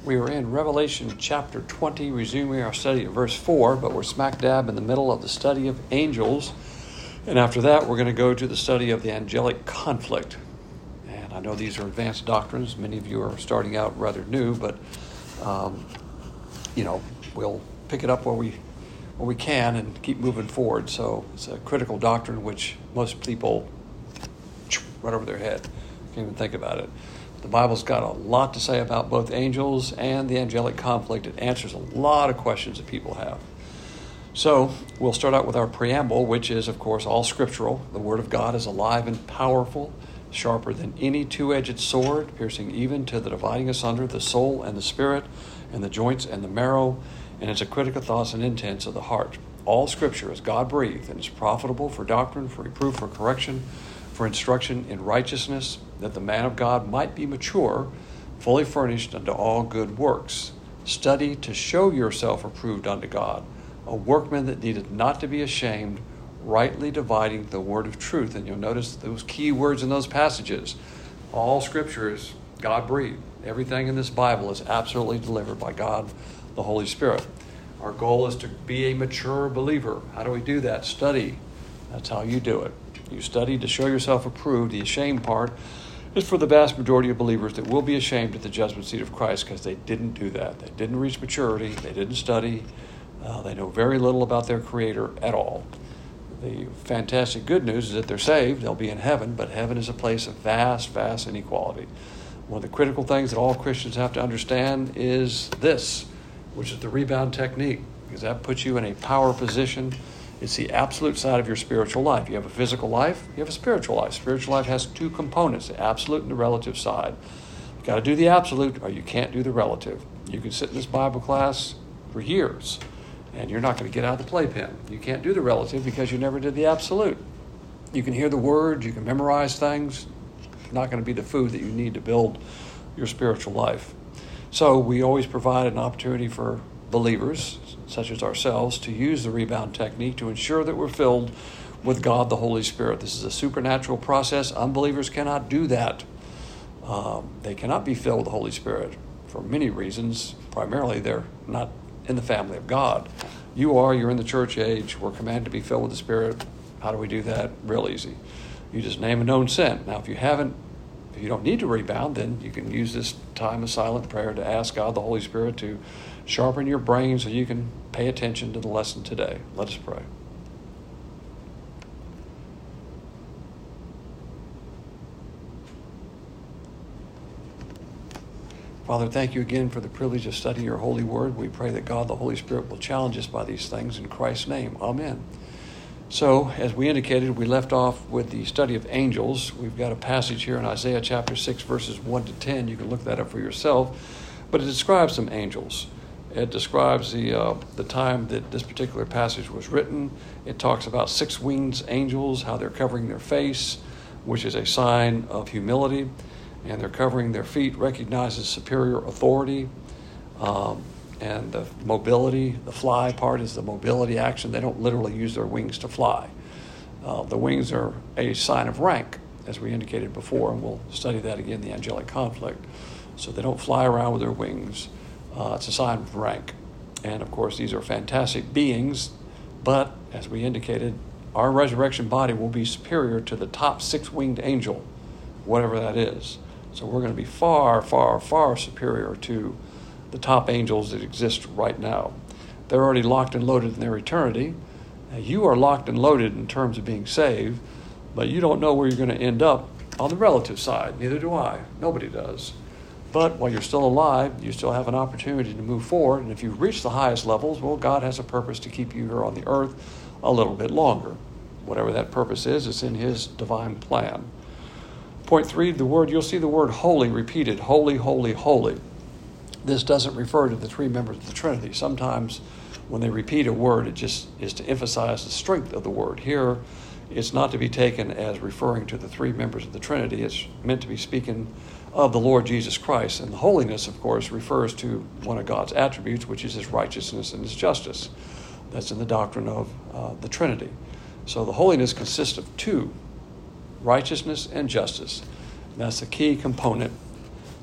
We are in Revelation chapter 20, resuming our study at verse 4, but we're smack dab in the middle of the study of angels. And after that, we're going to go to the study of the angelic conflict. And I know these are advanced doctrines. Many of you are starting out rather new, but, we'll pick it up where we can and keep moving forward. So it's a critical doctrine which most people right over their head. Can't even think about it. The Bible's got a lot to say about both angels and the angelic conflict. It answers a lot of questions that people have. So we'll start out with our preamble, which is, of course, all scriptural. The Word of God is alive and powerful, sharper than any two-edged sword, piercing even to the dividing asunder the soul and the spirit and the joints and the marrow, and it's a critical thoughts and intents of the heart. All scripture is God-breathed and is profitable for doctrine, for reproof, for correction, for instruction in righteousness, that the man of God might be mature, fully furnished unto all good works. Study to show yourself approved unto God, a workman that needeth not to be ashamed, rightly dividing the word of truth. And you'll notice those key words in those passages. All scripture is God-breathed. Everything in this Bible is absolutely delivered by God, the Holy Spirit. Our goal is to be a mature believer. How do we do that? Study. That's how you do it. You study to show yourself approved. The ashamed part is for the vast majority of believers that will be ashamed at the judgment seat of Christ because they didn't do that. They didn't reach maturity. They didn't study. They know very little about their Creator at all. The fantastic good news is that they're saved. They'll be in heaven, but heaven is a place of vast, vast inequality. One of the critical things that all Christians have to understand is this, which is the rebound technique, because that puts you in a power position. It's the absolute side of your spiritual life. You have a physical life, you have a spiritual life. Spiritual life has two components, the absolute and the relative side. You've got to do the absolute or you can't do the relative. You can sit in this Bible class for years and you're not going to get out of the playpen. You can't do the relative because you never did the absolute. You can hear the word, you can memorize things. It's not going to be the food that you need to build your spiritual life. So we always provide an opportunity for believers, such as ourselves, to use the rebound technique to ensure that we're filled with God, the Holy Spirit. This is a supernatural process. Unbelievers cannot do that. They cannot be filled with the Holy Spirit for many reasons. Primarily, they're not in the family of God. You're in the church age. We're commanded to be filled with the Spirit. How do we do that? Real easy. You just name a known sin. Now, if you don't need to rebound, then you can use this time of silent prayer to ask God, the Holy Spirit, to sharpen your brain so you can pay attention to the lesson today. Let us pray. Father, thank you again for the privilege of studying your holy word. We pray that God, the Holy Spirit, will challenge us by these things in Christ's name. Amen. So, as we indicated, we left off with the study of angels. We've got a passage here in Isaiah chapter 6, verses 1 to 10. You can look that up for yourself. But it describes some angels. It describes the time that this particular passage was written. It talks about six-winged angels, how they're covering their face, which is a sign of humility. And they're covering their feet, recognizes superior authority. And the mobility, the fly part is the mobility action. They don't literally use their wings to fly. The wings are a sign of rank, as we indicated before, and we'll study that again, the angelic conflict. So they don't fly around with their wings. It's a sign of rank. And, of course, these are fantastic beings, but, as we indicated, our resurrection body will be superior to the top six-winged angel, whatever that is. So we're going to be far, far, far superior to the top angels that exist right now. They're already locked and loaded in their eternity. Now, you are locked and loaded in terms of being saved, but you don't know where you're going to end up on the relative side. Neither do I. Nobody does. But while you're still alive, you still have an opportunity to move forward. And if you've reached the highest levels, well, God has a purpose to keep you here on the earth a little bit longer. Whatever that purpose is, it's in his divine plan. Point 3, you'll see the word holy repeated. Holy, holy, holy. This doesn't refer to the three members of the Trinity. Sometimes when they repeat a word, it just is to emphasize the strength of the word. Here, it's not to be taken as referring to the three members of the Trinity. It's meant to be speaking of the Lord Jesus Christ. And the holiness, of course, refers to one of God's attributes, which is his righteousness and his justice. That's in the doctrine of the Trinity. So the holiness consists of two, righteousness and justice. And that's the key component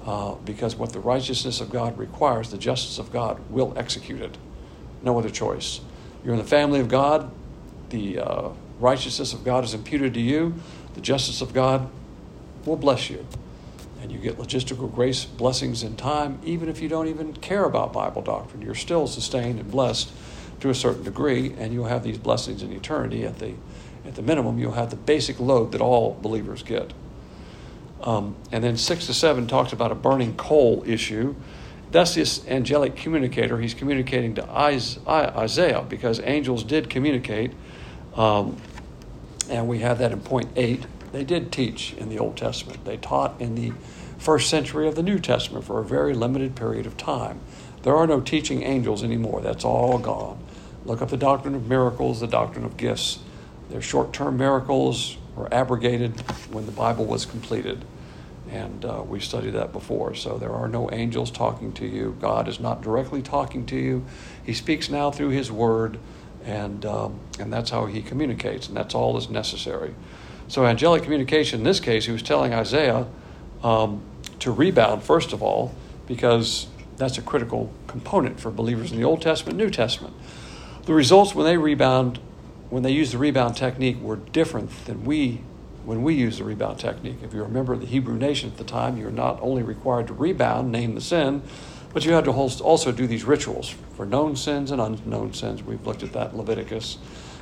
because what the righteousness of God requires, the justice of God will execute it. No other choice. You're in the family of God. The righteousness of God is imputed to you. The justice of God will bless you. And you get logistical grace blessings in time, even if you don't even care about Bible doctrine. You're still sustained and blessed to a certain degree, and you'll have these blessings in eternity. At the minimum, you'll have the basic load that all believers get. And then 6 to 7 talks about a burning coal issue. That's this angelic communicator. He's communicating to Isaiah, because angels did communicate. And we have that in point 8. They did teach in the Old Testament. They taught in the first century of the New Testament for a very limited period of time. There are no teaching angels anymore. That's all gone. Look up the doctrine of miracles, the doctrine of gifts. Their short-term miracles were abrogated when the Bible was completed. And we studied that before. So there are no angels talking to you. God is not directly talking to you. He speaks now through his word, and that's how he communicates, and that's all that's necessary. So angelic communication, in this case, he was telling Isaiah to rebound, first of all, because that's a critical component for believers in the Old Testament, New Testament. The results when they used the rebound technique were different than when we use the rebound technique. If you remember the Hebrew nation at the time, you're not only required to rebound, name the sin, but you had to also do these rituals for known sins and unknown sins. We've looked at that in Leviticus.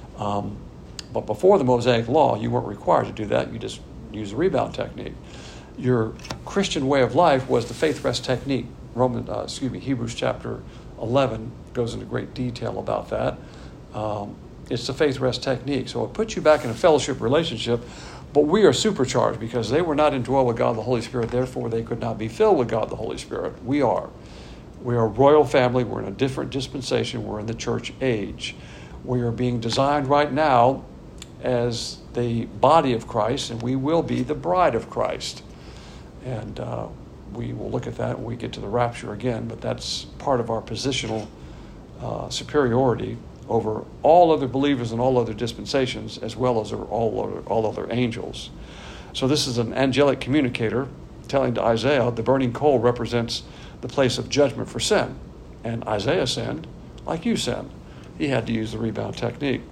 But before the Mosaic Law, you weren't required to do that. You just use the rebound technique. Your Christian way of life was the faith rest technique. Hebrews chapter 11 goes into great detail about that. It's the faith rest technique. So it puts you back in a fellowship relationship, but we are supercharged because they were not indwelled with God the Holy Spirit. Therefore, they could not be filled with God the Holy Spirit. We are. We are a royal family. We're in a different dispensation. We're in the church age. We are being designed right now as the body of Christ, and we will be the bride of Christ. And we will look at that when we get to the rapture again, but that's part of our positional superiority over all other believers and all other dispensations, as well as all other angels. So this is an angelic communicator telling to Isaiah the burning coal represents the place of judgment for sin. And Isaiah sinned like you sinned. He had to use the rebound technique.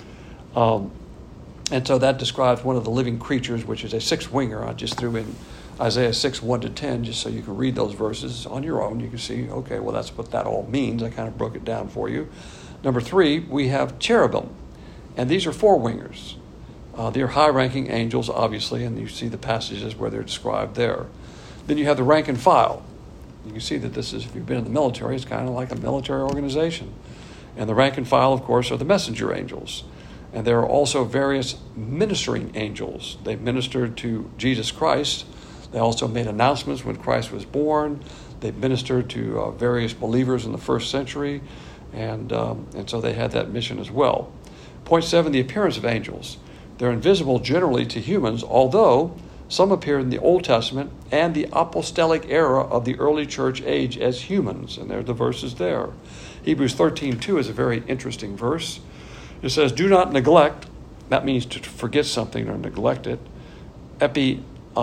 And so that describes one of the living creatures, which is a six-winger. I just threw in Isaiah 6, 1-10, just so you can read those verses on your own. You can see, okay, well, that's what that all means. I kind of broke it down for you. Number 3, we have cherubim. And these are four-wingers. They're high-ranking angels, obviously, and you see the passages where they're described there. Then you have the rank and file. You can see that this is, if you've been in the military, it's kind of like a military organization. And the rank and file, of course, are the messenger angels. And there are also various ministering angels. They ministered to Jesus Christ. They also made announcements when Christ was born. They ministered to various believers in the first century. And so they had that mission as well. Point 7, the appearance of angels. They're invisible generally to humans, although some appeared in the Old Testament and the apostolic era of the early church age as humans. And there are the verses there. Hebrews 13:2 is a very interesting verse. It says, do not neglect. That means to forget something or neglect it. Is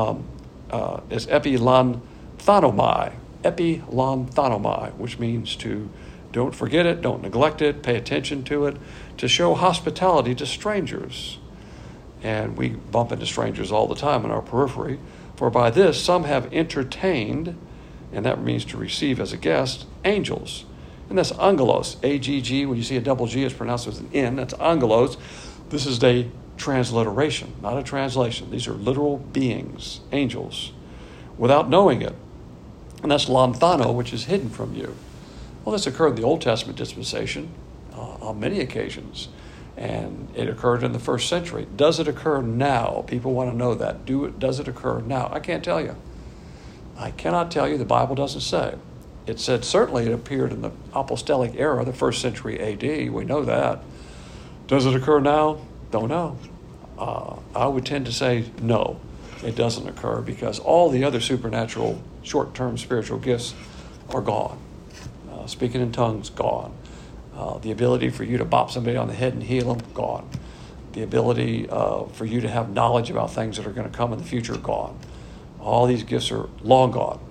epilanthanomai, which means to don't forget it, don't neglect it, pay attention to it, to show hospitality to strangers. And we bump into strangers all the time in our periphery. For by this some have entertained, and that means to receive as a guest, angels. And that's angelos, A-G-G. When you see a double G, it's pronounced with an N. That's angelos. This is a transliteration, not a translation. These are literal beings, angels, without knowing it. And that's lamthano, which is hidden from you. Well, this occurred in the Old Testament dispensation on many occasions. And it occurred in the first century. Does it occur now? People want to know that. Does it occur now? I can't tell you. I cannot tell you. The Bible doesn't say. It said certainly it appeared in the apostolic era, the first century A.D. We know that. Does it occur now? Don't know. I would tend to say no, it doesn't occur, because all the other supernatural short-term spiritual gifts are gone. Speaking in tongues, gone. The ability for you to bop somebody on the head and heal them, gone. The ability for you to have knowledge about things that are going to come in the future, gone. All these gifts are long gone.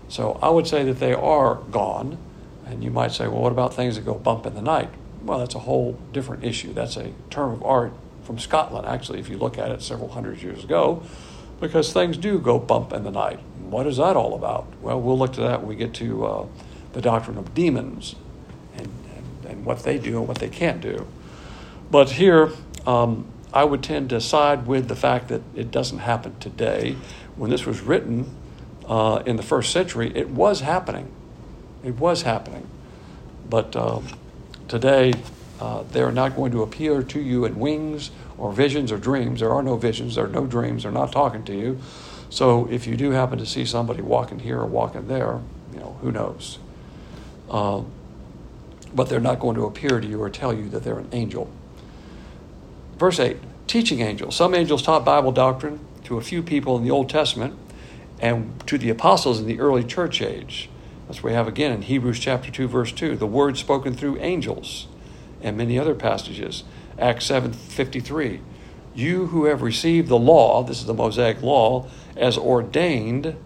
So I would say that they are gone. And you might say, well, what about things that go bump in the night? Well, that's a whole different issue. That's a term of art from Scotland, actually, if you look at it several hundred years ago, because things do go bump in the night. What is that all about? Well, we'll look to that when we get to the doctrine of demons and what they do and what they can't do. But here, I would tend to side with the fact that it doesn't happen today. When this was written in the first century, it was happening. It was happening. But today, they're not going to appear to you in wings or visions or dreams. There are no visions. There are no dreams. They're not talking to you. So if you do happen to see somebody walking here or walking there, who knows? But they're not going to appear to you or tell you that they're an angel. Verse 8, teaching angels. Some angels taught Bible doctrine to a few people in the Old Testament and to the apostles in the early church age. That's what we have again in Hebrews chapter 2, verse 2, the word spoken through angels, and many other passages. Acts 7:53, you who have received the law, this is the Mosaic law, as ordained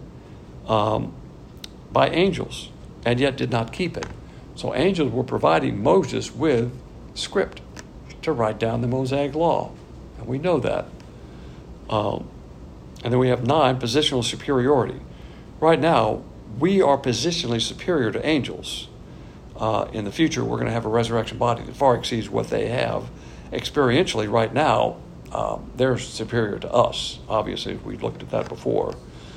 by angels, and yet did not keep it. So angels were providing Moses with script to write down the Mosaic law, and we know that. And then we have 9, positional superiority. Right now, we are positionally superior to angels. In the future, we're going to have a resurrection body that far exceeds what they have. Experientially, right now, they're superior to us. Obviously, we've looked at that before.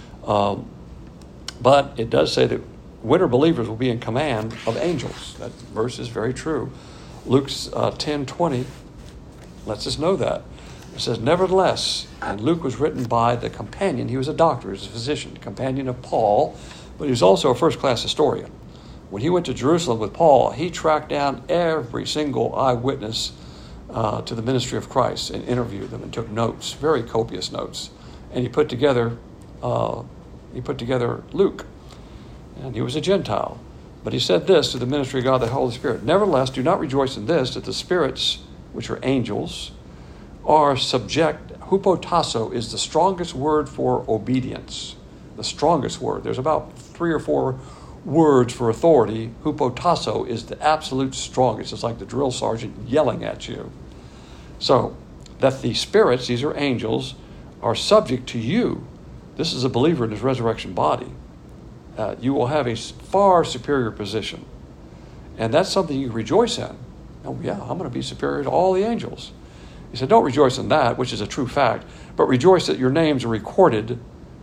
But it does say that winter believers will be in command of angels. That verse is very true. Luke 10:20 lets us know that. It says, nevertheless, and Luke was written by the companion. He was a doctor, he was a physician, companion of Paul, but he was also a first-class historian. When he went to Jerusalem with Paul, he tracked down every single eyewitness to the ministry of Christ and interviewed them and took notes, very copious notes. And he put together Luke. And he was a Gentile. But he said this to the ministry of God, the Holy Spirit. Nevertheless, do not rejoice in this, that the spirits, which are angels, are subject. Hupotasso is the strongest word for obedience. The strongest word. There's about 3 or 4 words for authority. Hupotasso is the absolute strongest. It's like the drill sergeant yelling at you. So, that the spirits, these are angels, are subject to you. This is a believer in his resurrection body. You will have a far superior position. And that's something you rejoice in. Oh yeah, I'm going to be superior to all the angels. He said, don't rejoice in that, which is a true fact, but rejoice that your names are recorded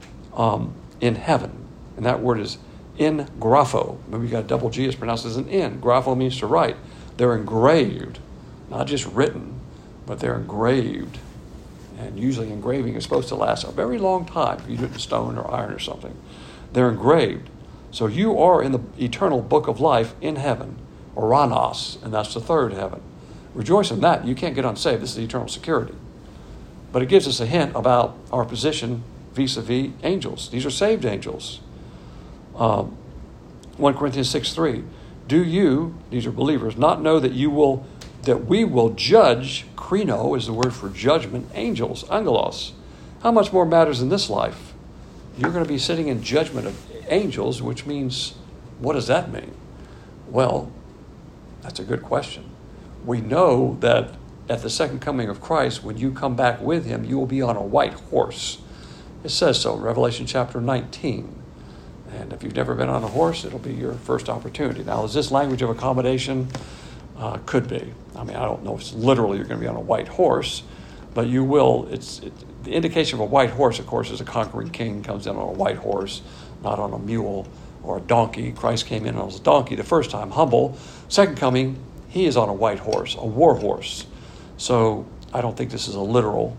in heaven. And that word is in grapho. Maybe you got a double G, it's pronounced as an in. Grapho means to write. They're engraved, not just written, but they're engraved. And usually engraving is supposed to last a very long time if you do it in stone or iron or something. They're engraved. So you are in the eternal book of life in heaven, Oranos, and that's the third heaven. Rejoice in that. You can't get unsaved. This is eternal security. But it gives us a hint about our position vis-a-vis angels. These are saved angels. 1 Corinthians 6:3. Do you, these are believers, not know that we will judge, krino is the word for judgment, angels, angelos. How much more matters in this life? You're going to be sitting in judgment of angels, which means, what does that mean? Well, that's a good question. We know that at the second coming of Christ, when you come back with him, you will be on a white horse. It says so in Revelation chapter 19. And if you've never been on a horse, it'll be your first opportunity. Now, is this language of accommodation? Could be. I mean, I don't know if it's literally you're going to be on a white horse, but you will. The indication of a white horse, of course, is a conquering king comes in on a white horse, not on a mule or a donkey. Christ came in on a donkey the first time, humble. Second coming, he is on a white horse, a war horse. So I don't think this is a literal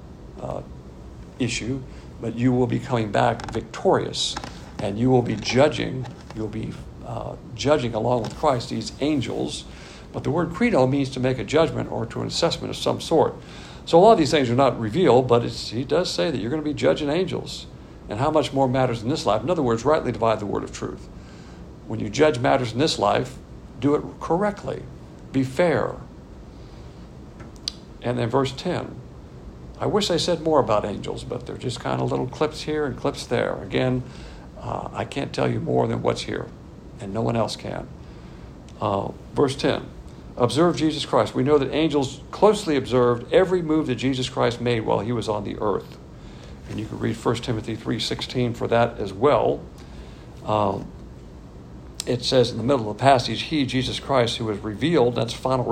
issue, but you will be coming back victorious, and you will be judging. You'll be judging along with Christ these angels. But the word krino means to make a judgment or to an assessment of some sort. So a lot of these things are not revealed, but he does say that you're going to be judging angels. And how much more matters in this life? In other words, rightly divide the word of truth. When you judge matters in this life, do it correctly. Be fair. And then verse 10. I wish I said more about angels, but they're just kind of little clips here and clips there. Again, I can't tell you more than what's here, and no one else can. Verse 10, observe Jesus Christ. We know that angels closely observed every move that Jesus Christ made while he was on the earth. And you can read 1 Timothy 3:16 for that as well. It says in the middle of the passage, he, Jesus Christ, who was revealed, that's when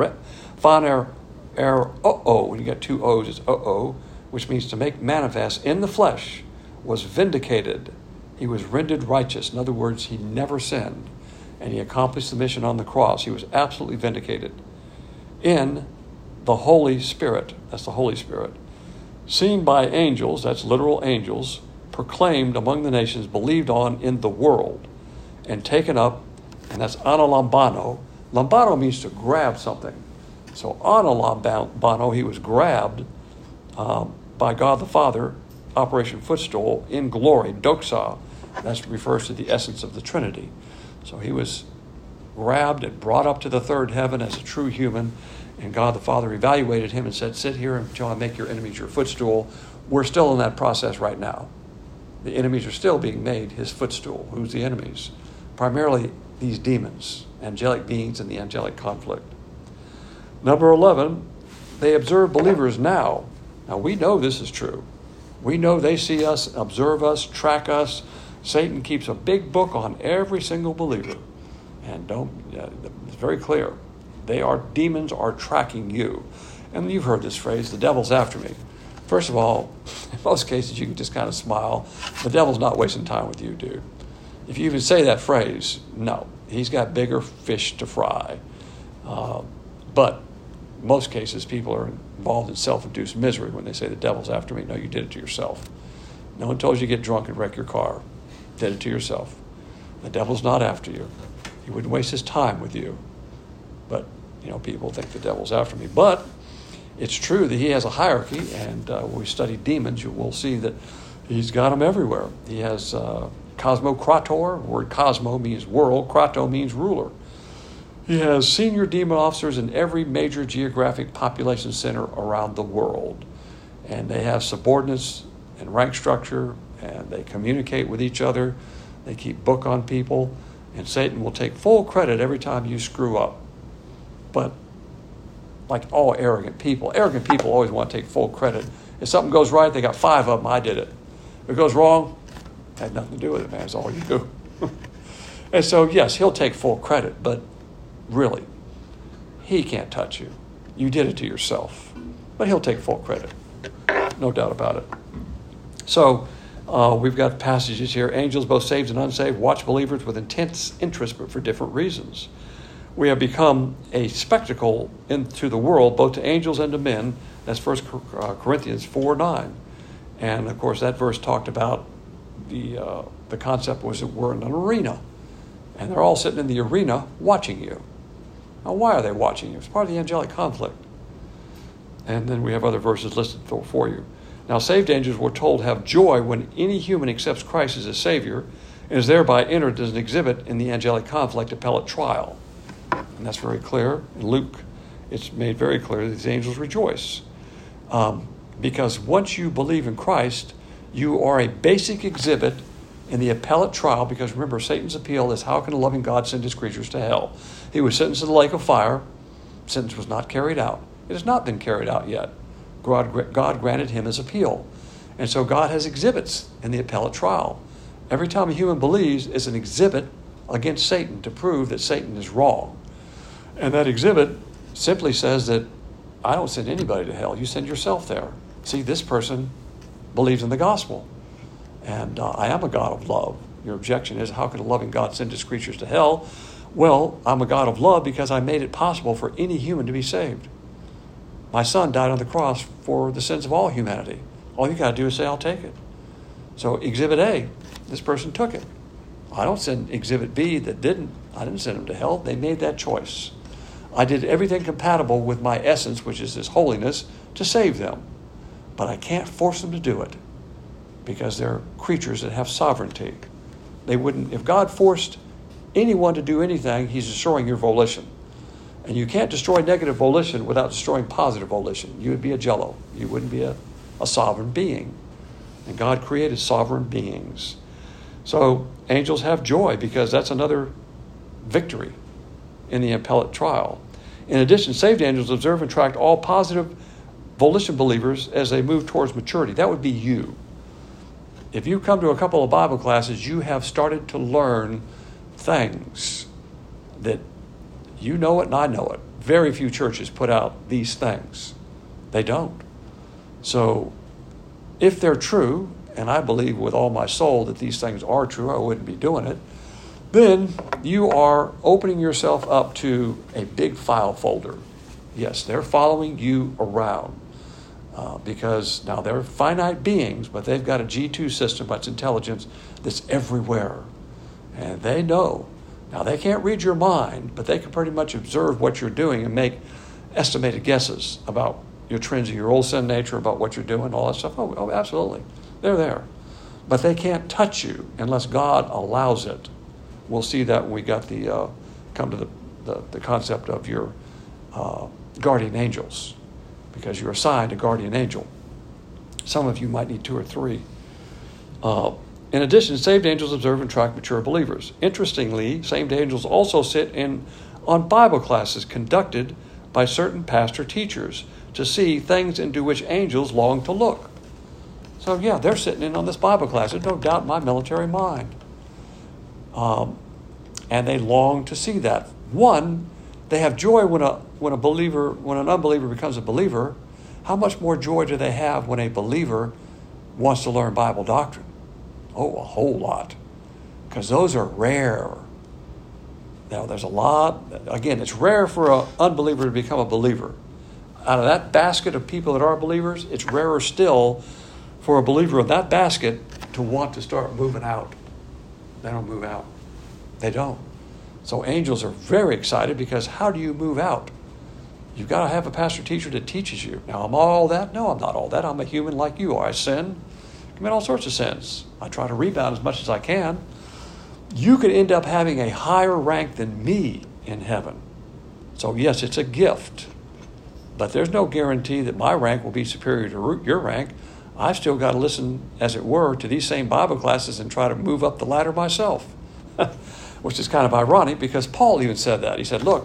you get two O's, it's which means to make manifest in the flesh, was vindicated. He was rendered righteous. In other words, he never sinned. And he accomplished the mission on the cross. He was absolutely vindicated. In the Holy Spirit, that's the Holy Spirit, seen by angels, that's literal angels, proclaimed among the nations, believed on in the world, and taken up, and that's analambano. Lambano means to grab something. So analambano, he was grabbed by God the Father, Operation Footstool, in glory, doxa. That refers to the essence of the Trinity. So he was grabbed and brought up to the third heaven as a true human, and God the Father evaluated him and said, sit here until I make your enemies your footstool. We're still in that process right now. The enemies are still being made his footstool. Who's the enemies? Primarily these demons, angelic beings in the angelic conflict. Number 11, they observe believers now. Now we know this is true. We know they see us, observe us, track us. Satan keeps a big book on every single believer. And it's very clear. Demons are tracking you. And you've heard this phrase, the devil's after me. First of all, in most cases you can just kind of smile. The devil's not wasting time with you, dude. If you even say that phrase, no. He's got bigger fish to fry. But in most cases, people are involved in self-induced misery when they say the devil's after me. No, you did it to yourself. No one told you to get drunk and wreck your car. You did it to yourself. The devil's not after you. He wouldn't waste his time with you. But, people think the devil's after me. But it's true that he has a hierarchy, and when we study demons, you will see that he's got them everywhere. He has cosmokrator. The word cosmo means world. Krato means ruler. He has senior demon officers in every major geographic population center around the world. And they have subordinates and rank structure, and they communicate with each other. They keep book on people. And Satan will take full credit every time you screw up. But like all arrogant people always want to take full credit. If something goes right, they got 5 of them, I did it. If it goes wrong, it had nothing to do with it, man. It's all you do. And so, yes, he'll take full credit, but really, he can't touch you. You did it to yourself. But he'll take full credit. No doubt about it. So, we've got passages here. Angels, both saved and unsaved, watch believers with intense interest, but for different reasons. We have become a spectacle to the world, both to angels and to men. That's 1 Corinthians 4:9. And, of course, that verse talked about the concept was that we're in an arena. And they're all sitting in the arena watching you. Now, why are they watching you? It's part of the angelic conflict. And then we have other verses listed for you. Now, saved angels, we're told, have joy when any human accepts Christ as a Savior and is thereby entered as an exhibit in the angelic conflict appellate trial. And that's very clear. In Luke, it's made very clear that these angels rejoice. Because once you believe in Christ, you are a basic exhibit in the appellate trial, because remember, Satan's appeal is, how can a loving God send his creatures to hell? He was sentenced to the lake of fire. Sentence was not carried out. It has not been carried out yet. God granted him his appeal. And so God has exhibits in the appellate trial. Every time a human believes, it's an exhibit against Satan to prove that Satan is wrong. And that exhibit simply says that I don't send anybody to hell. You send yourself there. See, this person believes in the gospel. And I am a God of love. Your objection is, how could a loving God send his creatures to hell? Well, I'm a God of love because I made it possible for any human to be saved. My son died on the cross for the sins of all humanity. All you got to do is say, I'll take it. So exhibit A, this person took it. I don't send exhibit B that didn't. I didn't send them to hell. They made that choice. I did everything compatible with my essence, which is this holiness, to save them. But I can't force them to do it because they're creatures that have sovereignty. They wouldn't, if God forced anyone to do anything, he's destroying your volition. And you can't destroy negative volition without destroying positive volition. You would be a jello. You wouldn't be a sovereign being. And God created sovereign beings. So angels have joy because that's another victory in the appellate trial. In addition, saved angels observe and track all positive volition believers as they move towards maturity. That would be you. If you come to a couple of Bible classes, you have started to learn things that you know it and I know it. Very few churches put out these things. They don't. So if they're true, and I believe with all my soul that these things are true, I wouldn't be doing it, then you are opening yourself up to a big file folder. Yes, they're following you around because now they're finite beings, but they've got a G2 system, that's intelligence, that's everywhere. And they know. Now, they can't read your mind, but they can pretty much observe what you're doing and make estimated guesses about your trends of your old sin nature, about what you're doing, all that stuff. Oh, absolutely. They're there. But they can't touch you unless God allows it. We'll see that when we got come to the concept of your guardian angels, because you're assigned a guardian angel. Some of you might need 2 or 3. In addition, saved angels observe and track mature believers. Interestingly, saved angels also sit on Bible classes conducted by certain pastor teachers to see things into which angels long to look. So yeah, they're sitting in on this Bible class. There's no doubt in my military mind. And they long to see that. One, they have joy when an unbeliever becomes a believer. How much more joy do they have when a believer wants to learn Bible doctrine? Oh, a whole lot. Because those are rare. Now, there's a lot. Again, it's rare for an unbeliever to become a believer. Out of that basket of people that are believers, it's rarer still for a believer in that basket to want to start moving out. They don't move out. They don't. So angels are very excited because how do you move out? You've got to have a pastor teacher that teaches you. Now, am I all that? No, I'm not all that. I'm a human like you are. I sin. Commit all sorts of sins. I try to rebound as much as I can. You could end up having a higher rank than me in heaven. So yes, it's a gift. But there's no guarantee that my rank will be superior to your rank. I've still got to listen, as it were, to these same Bible classes and try to move up the ladder myself. Which is kind of ironic because Paul even said that. He said, look,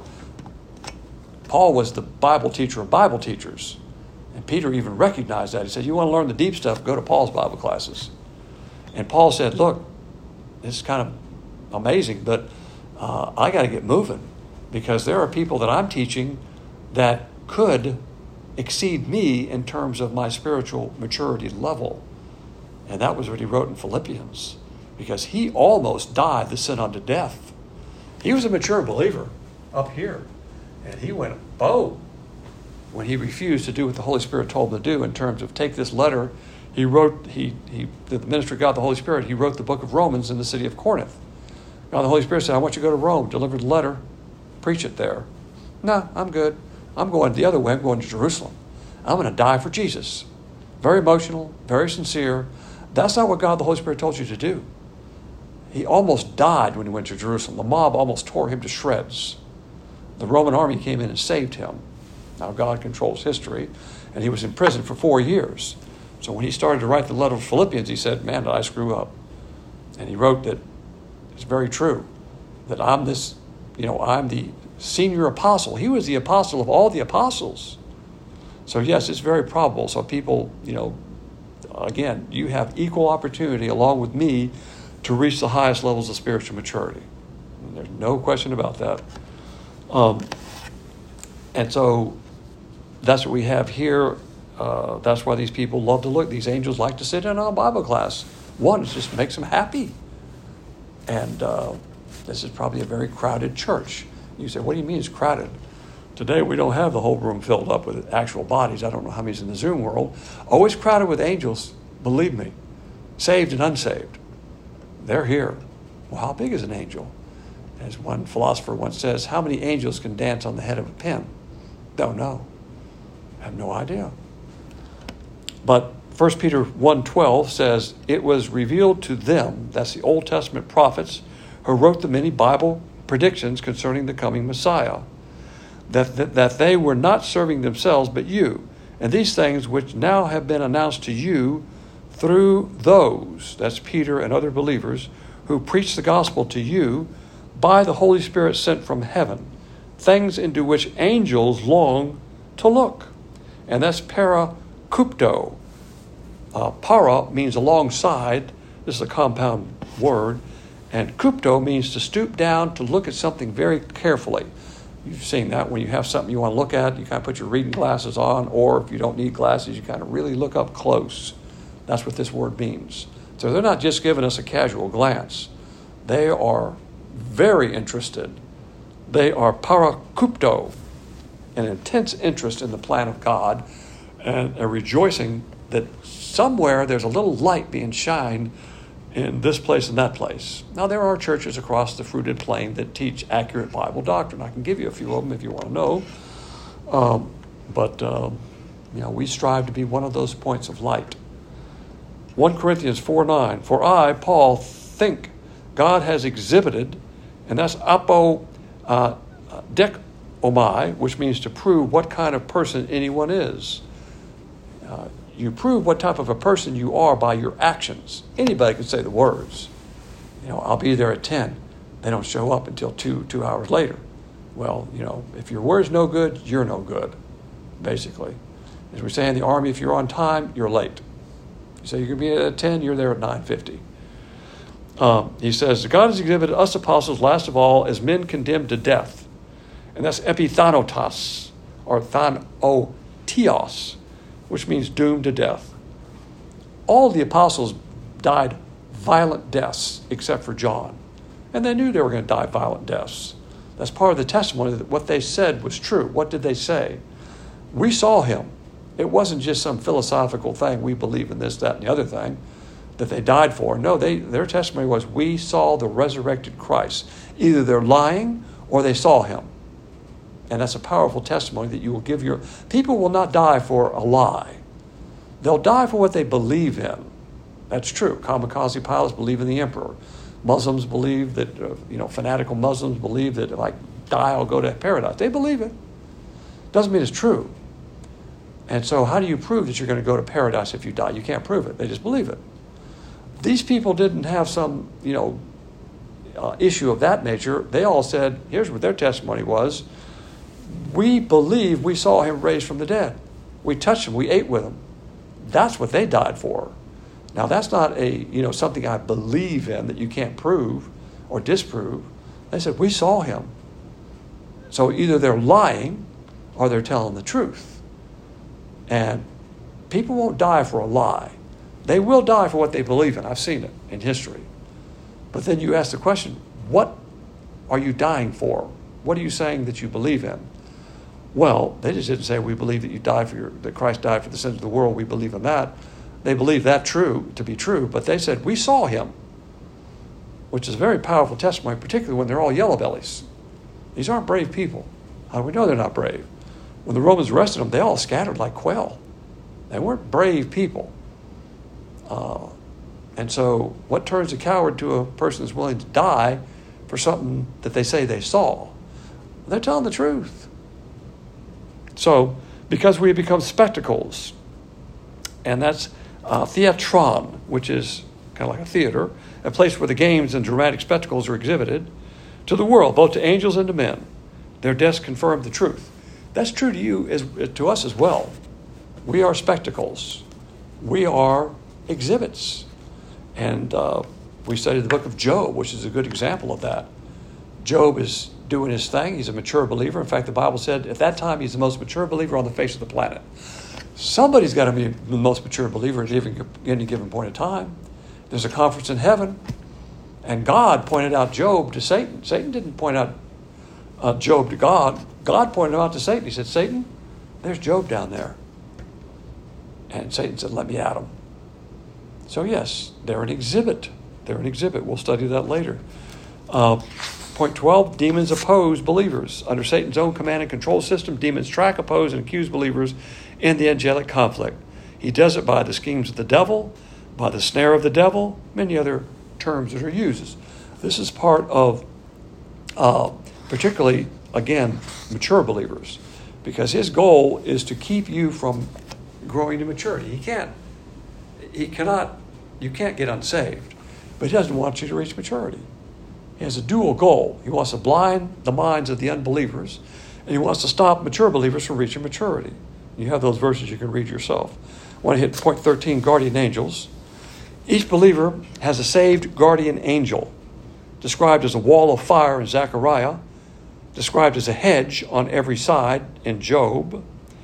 Paul was the Bible teacher of Bible teachers. And Peter even recognized that. He said, you want to learn the deep stuff, go to Paul's Bible classes. And Paul said, look, this is kind of amazing, but I got to get moving because there are people that I'm teaching that could exceed me in terms of my spiritual maturity level. And that was what he wrote in Philippians, because he almost died the sin unto death. He was a mature believer up here, and he went boom when he refused to do what the Holy Spirit told him to do in terms of take this letter. He wrote, the minister of God, the Holy Spirit, he wrote the book of Romans in the city of Corinth. God, the Holy Spirit said, I want you to go to Rome, deliver the letter, preach it there. No, I'm good. I'm going the other way. I'm going to Jerusalem. I'm going to die for Jesus. Very emotional, very sincere. That's not what God, the Holy Spirit, told you to do. He almost died when he went to Jerusalem. The mob almost tore him to shreds. The Roman army came in and saved him. Now, God controls history, and he was in prison for 4 years. So when he started to write the letter of Philippians, he said, man, did I screw up? And he wrote that it's very true, that I'm the senior apostle. He was the apostle of all the apostles. So yes, it's very probable. So people, again, you have equal opportunity along with me to reach the highest levels of spiritual maturity. And there's no question about that. And so that's what we have here. That's why these people love to look. These angels like to sit in on a Bible class. One, it just makes them happy. And this is probably a very crowded church. You say, what do you mean it's crowded? Today we don't have the whole room filled up with actual bodies. I don't know how many's in the Zoom world. Always crowded with angels, believe me. Saved and unsaved. They're here. Well, how big is an angel? As one philosopher once says, how many angels can dance on the head of a pin? Don't know. I have no idea. But 1 Peter 1:12 says, it was revealed to them, that's the Old Testament prophets, who wrote the many Bible predictions concerning the coming Messiah, that they were not serving themselves but you. And these things which now have been announced to you through those, that's Peter and other believers, who preach the gospel to you by the Holy Spirit sent from heaven, things into which angels long to look. And that's parakupto. Para means alongside. This is a compound word. And kupto means to stoop down to look at something very carefully. You've seen that when you have something you want to look at, you kind of put your reading glasses on, or if you don't need glasses, you kind of really look up close. That's what this word means. So they're not just giving us a casual glance. They are very interested. They are parakupto, an intense interest in the plan of God, and a rejoicing that somewhere there's a little light being shined in this place and that place. Now, there are churches across the fruited plain that teach accurate Bible doctrine. I can give you a few of them if you want to know. But we strive to be one of those points of light. 1 Corinthians 4:9, for I, Paul, think God has exhibited, and that's apodecomai, which means to prove what kind of person anyone is. You prove what type of a person you are by your actions. Anybody can say the words. I'll be there at 10. They don't show up until 2 hours later. Well, if your word's no good, you're no good, basically. As we say in the Army, if you're on time, you're late. You say you're going to be at 10, you're there at 9:50. He says, God has exhibited us apostles, last of all, as men condemned to death. And that's epithanotos, or thanotios, which means doomed to death. All the apostles died violent deaths, except for John. And they knew they were going to die violent deaths. That's part of the testimony, that what they said was true. What did they say? We saw him. It wasn't just some philosophical thing, we believe in this, that, and the other thing, that they died for. No, their testimony was, we saw the resurrected Christ. Either they're lying or they saw him. And that's a powerful testimony that you will give your... People will not die for a lie. They'll die for what they believe in. That's true. Kamikaze pilots believe in the emperor. Muslims believe that, fanatical Muslims believe that if I die, I'll go to paradise. They believe it. Doesn't mean it's true. And so how do you prove that you're going to go to paradise if you die? You can't prove it. They just believe it. These people didn't have some, issue of that nature. They all said, here's what their testimony was. We believe we saw him raised from the dead. We touched him. We ate with him. That's what they died for. Now, that's not something I believe in that you can't prove or disprove. They said, we saw him. So either they're lying or they're telling the truth. And people won't die for a lie. They will die for what they believe in. I've seen it in history. But then you ask the question, what are you dying for? What are you saying that you believe in? Well, they just didn't say, we believe that Christ died for the sins of the world. We believe in that. They believe that to be true, but they said, we saw him, which is a very powerful testimony, particularly when they're all yellow bellies. These aren't brave people. How do we know they're not brave? When the Romans arrested them, they all scattered like quail. They weren't brave people. And so what turns a coward to a person that's willing to die for something that they say they saw? They're telling the truth. So, because we become spectacles, and that's theatron, which is kind of like a theater, a place where the games and dramatic spectacles are exhibited to the world, both to angels and to men. Their deaths confirm the truth. That's true to you, to us as well. We are spectacles. We are exhibits. And we studied the book of Job, which is a good example of that. Job is doing his thing. He's a mature believer. In fact, the Bible said at that time he's the most mature believer on the face of the planet. Somebody's got to be the most mature believer at any given point in time. There's a conference in heaven, and God pointed out Job to Satan. Satan didn't point out Job to God. God pointed him out to Satan. He said, Satan, there's Job down there. And Satan said, let me at him. So yes, they're an exhibit. They're an exhibit. We'll study that later. Point 12, demons oppose believers. Under Satan's own command and control system, demons track, oppose, and accuse believers in the angelic conflict. He does it by the schemes of the devil, by the snare of the devil, many other terms that are used. This is part of, particularly, again, mature believers, because his goal is to keep you from growing to maturity. You can't get unsaved. but he doesn't want you to reach maturity. He has a dual goal. He wants to blind the minds of the unbelievers, and he wants to stop mature believers from reaching maturity. You have those verses you can read yourself. I want to hit point 13, guardian angels. Each believer has a saved guardian angel, described as a wall of fire in Zechariah, described as a hedge on every side in Job,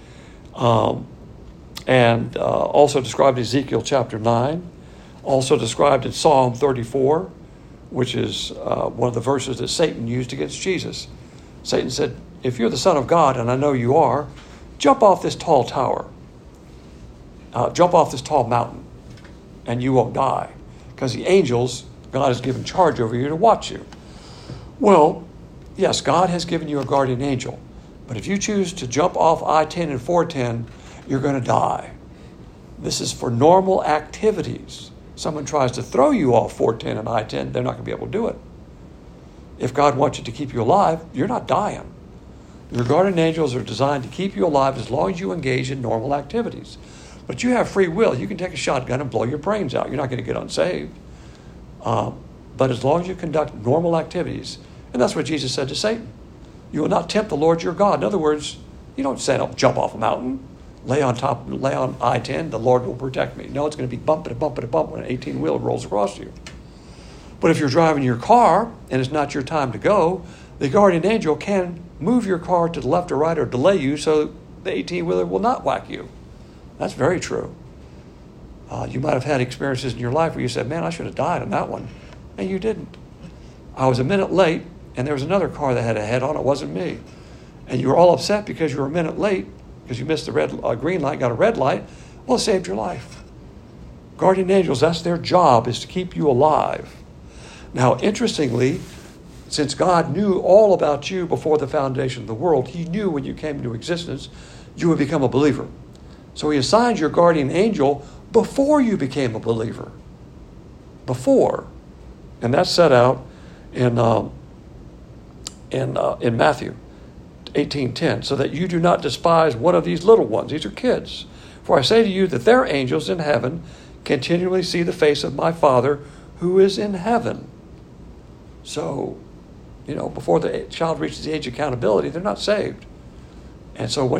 and also described in Ezekiel chapter 9, also described in Psalm 34, which is one of the verses that Satan used against Jesus. Satan said, if you're the Son of God, and I know you are, jump off this tall tower. Jump off this tall mountain, and you won't die. Because the angels, God has given charge over you to watch you. Well, yes, God has given you a guardian angel. But if you choose to jump off I-10 and 410, you're going to die. This is for normal activities. Someone tries to throw you off 410 and I-10, they're not going to be able to do it. If God wants you to keep you alive, you're not dying. Your guardian angels are designed to keep you alive as long as you engage in normal activities. But you have free will. You can take a shotgun and blow your brains out. You're not going to get unsaved. But as long as you conduct normal activities, and that's what Jesus said to Satan, you will not tempt the Lord your God. In other words, you don't say, jump off a mountain, lay on I-10, the Lord will protect me. No, it's going to be bump when an 18-wheeler rolls across you. But if you're driving your car and it's not your time to go, the guardian angel can move your car to the left or right or delay you so the 18-wheeler will not whack you. That's very true. You might have had experiences in your life where you said, man, I should have died on that one. And you didn't. I was a minute late, and there was another car that had a head on. It wasn't me. And you were all upset because you were a minute late because you missed the green light, got a red light. Well, it saved your life. Guardian angels, that's their job, is to keep you alive. Now, interestingly, since God knew all about you before the foundation of the world, he knew when you came into existence, you would become a believer. So he assigned your guardian angel before you became a believer. Before. And that's set out in Matthew 18:10, so that you do not despise one of these little ones. These are kids. For I say to you that their angels in heaven continually see the face of my Father who is in heaven. So, before the child reaches the age of accountability, they're not saved. And so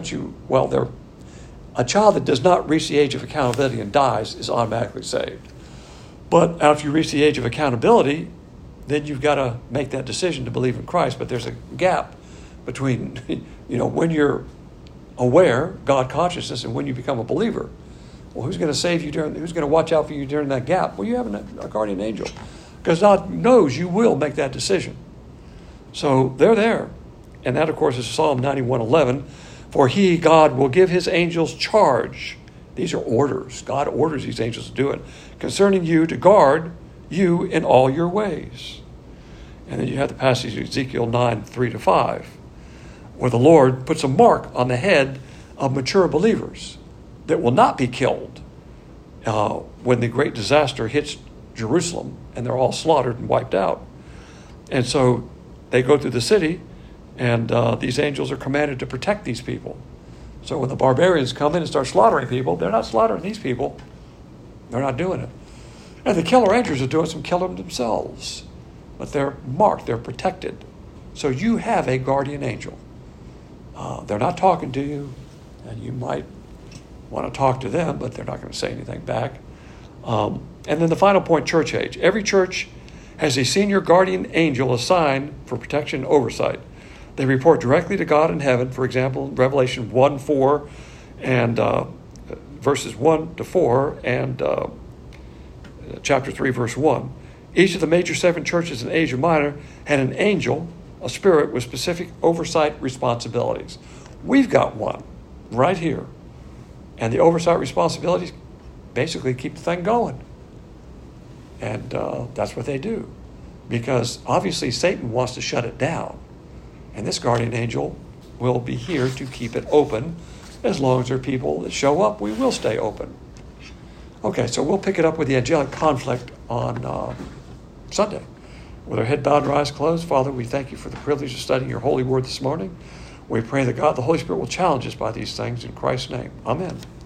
a child that does not reach the age of accountability and dies is automatically saved. But after you reach the age of accountability, then you've got to make that decision to believe in Christ. But there's a gap between, when you're aware, God consciousness, and when you become a believer. Well, who's going to save you who's going to watch out for you during that gap? Well, you have a guardian angel. Because God knows you will make that decision. So they're there. And that, of course, is Psalm 91:11. For he, God, will give his angels charge. These are orders. God orders these angels to do it. Concerning you, to guard you in all your ways. And then you have the passage of Ezekiel 9:3-5, where the Lord puts a mark on the head of mature believers that will not be killed when the great disaster hits Jerusalem and they're all slaughtered and wiped out. And so they go through the city, and these angels are commanded to protect these people. So when the barbarians come in and start slaughtering people, they're not slaughtering these people. They're not doing it. And the killer angels are doing some killing themselves. But they're marked, they're protected. So you have a guardian angel. They're not talking to you, and you might want to talk to them, but they're not going to say anything back. And then the final point, church age. Every church has a senior guardian angel assigned for protection and oversight. They report directly to God in heaven. For example, Revelation 1:4 and verses 1-4 and chapter 3, verse 1. Each of the major 7 churches in Asia Minor had an angel, a spirit with specific oversight responsibilities. We've got one right here. And the oversight responsibilities basically keep the thing going. And that's what they do. Because obviously Satan wants to shut it down. And this guardian angel will be here to keep it open. As long as there are people that show up, we will stay open. Okay, so we'll pick it up with the angelic conflict on Sunday. With our head bowed and our eyes closed, Father, we thank you for the privilege of studying your holy word this morning. We pray that God, the Holy Spirit, will challenge us by these things in Christ's name. Amen.